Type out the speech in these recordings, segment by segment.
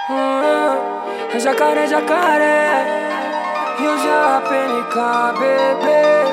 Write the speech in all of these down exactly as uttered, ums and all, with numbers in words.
Hum, jacaré, jacaré, Rio já P N K, bebê.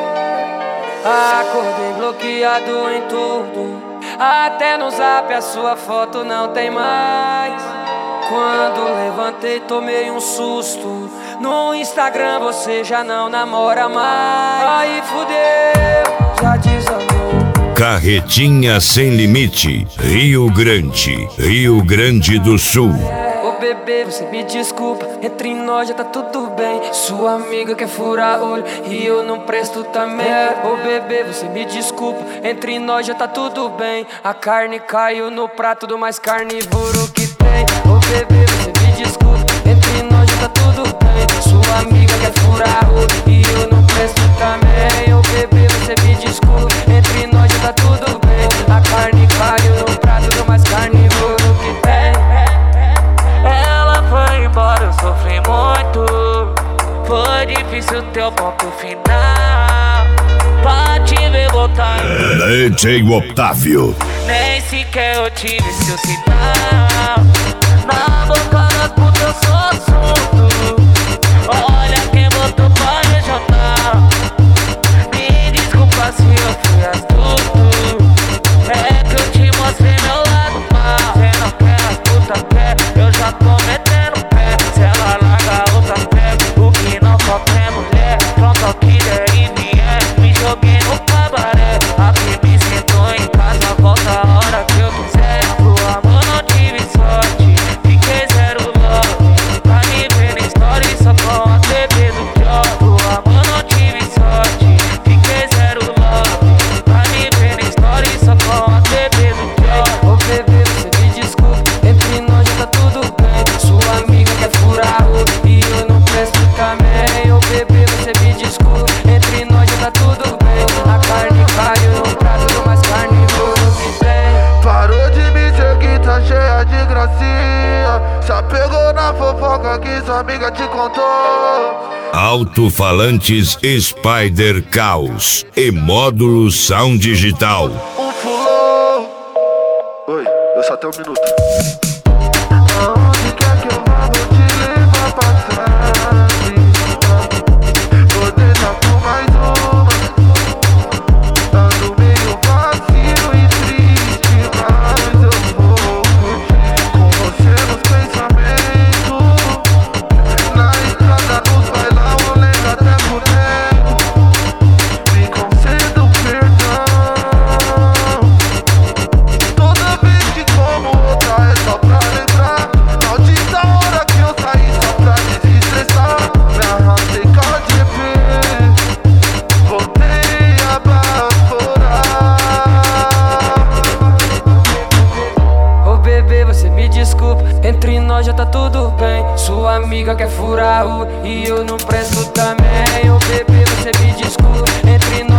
Acordei bloqueado em tudo, até no zap a sua foto não tem mais. Quando levantei tomei um susto, no Instagram você já não namora mais. Aí fudeu, já desandou. Carretinha Sem Limite, Rio Grande, Rio Grande do Sul. Ô bebê, você me desculpa, entre nós já tá tudo bem. Sua amiga quer furar olho e eu não presto também. Ô bebê, você me desculpa, entre nós já tá tudo bem. A carne caiu no prato do mais carnívoro que tem. Ô bebê, você me desculpa, entre nós já tá tudo bem. Sua amiga quer furar olho e eu não presto também. Ô bebê, você me desculpa, entre nós já tá tudo bem. A carne caiu no prato do mais carnívoro que tem. Ela foi embora, eu sofri muito. Foi difícil ter o ponto final. Pra te ver voltar, D J Otávio. nem sequer eu tive seu sinal. Na boca das putas eu sou assunto. Olha quem botou pra regional. Me desculpa se eu fui astuto. É que eu te mostrei meu lado mal. Cê não quer, as putas quer, eu já tô metendo pé. Se ela larga a outra pega, o que não só tem mulher. Pronto ao que der e vier, me joguei no cabaré. Aqui me sinto em casa, volta a hora que eu quiser. Pro amor não tive sorte, fiquei zero love. Pra me ver na história e só com a T V do job. Pro amor não tive sorte, fiquei zero love. Pra me ver na história e só com a T V do job. Ô bebê, você me desculpa, entre nós já tá tudo bem. Sua amiga quer furar o e eu não presto também. Ô bebê, você me desculpa, entre nós já tá tudo bem. A carne caiu no prato do mais carnívoro que tem. Parou de me seguir, tá cheia de gracinha. Já pegou na fofoca que sua amiga te contou. Alto-falantes Spider Caos e módulo Sound Digital. Um flow. Oi, eu só tenho um minuto. Aonde quer que eu vá, vou te levar pra trás. Vou deixar por mais uma. Ando meio vazio e triste, mas eu vou curtir com você nos pensamentos. Na estrada, nos bailão, eu lembro até por dentro. Me conceda o perdão. Toda vez que como outra é só pra lembrar. Maldita hora que eu saí só pra desestressar. Me arrastei com a G P, voltei a baforar. Ô bebê, você me desculpa, entre nós já tá tudo bem. Sua amiga quer furar o e eu não presto também. Ô bebê, você me desculpa, entre nós